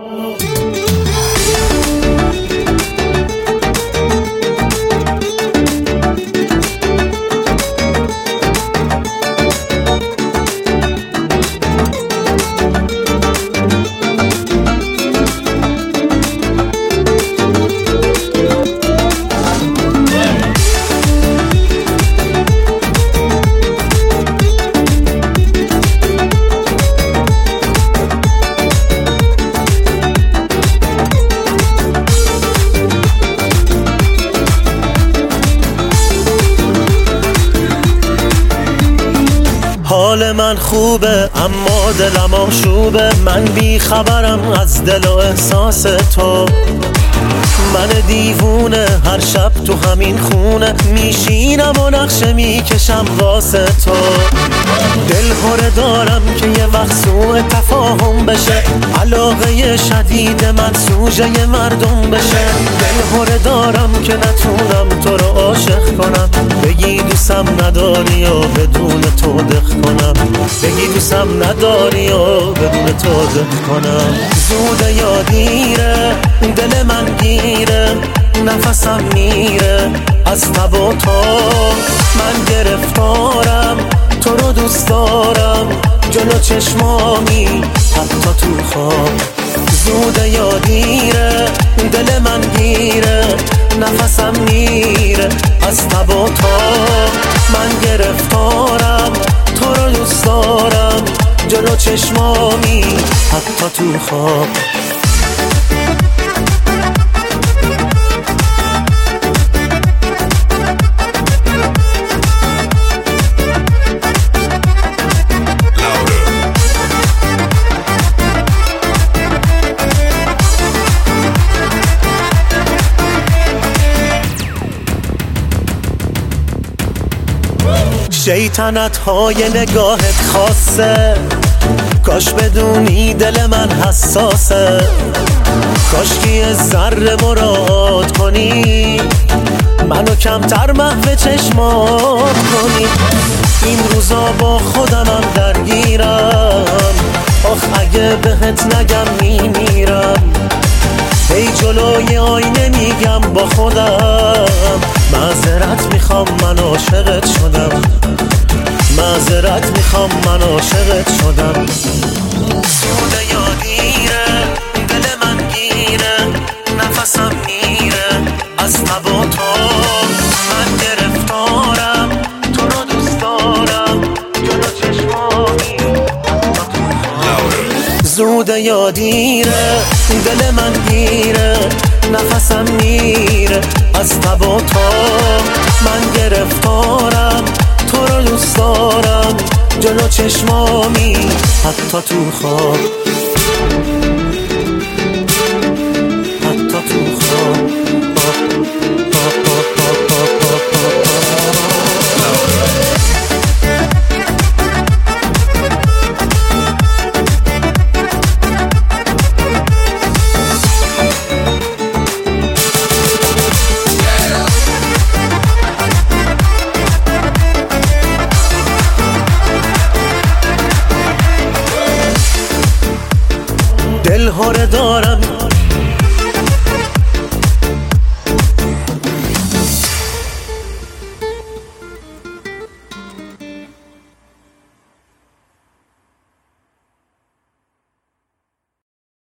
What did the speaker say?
حال من خوبه اما دلم آشوبه، من بی خبرم از دل و احساس تو. من دیوونه هر شب تو همین خونه میشینم و نقشه میکشم واسه تو. دل هره دارم که یه وقت سوء تفاهم بشه، علاقه شدید من سوژه مردم بشه. دل هره دارم که نتونم تو رو عاشق کنم، بگی دوستم نداری و بدون تو دق کنم، بگی دوستم نداری و بدون تو دق کنم. زوده یا دیره دل من گیره، نفسم میره از تب و تو. من گرفتارم تو رو دوست دارم، جلو چشمامی حتی تو خواب. زوده یا دیره دل من گیره، نفسم میره از تب و تو. من گرفتارم تو رو دوست دارم، جلو چشمامی حتی تو خواب. شیطنت های نگاهت خاصه، کاش بدونی دل من حساسه. کاش که یه ذره مراعات کنی، منو کمتر محو چشمات کنی. این روزا با خودمم درگیرم، آخ اگه بهت نگم میمیرم. هی جلوی آینه میگم با خودم، معذرت میخوام من عاشقت شدم، معذرت میخوام من عاشقت شدم. سوده یا دیره دل من گیره، نفسم میره از تب و تو. من گرفتارم تو رو دوست دارم، جلو چشمانی. زوده یا دیره دل من گیره، نفسم میره از تب و تو. من گرفتارم تو رو دوست دارم، جلو چشمامی حتی تو خواب، حتی تو خواب. دل هره دارم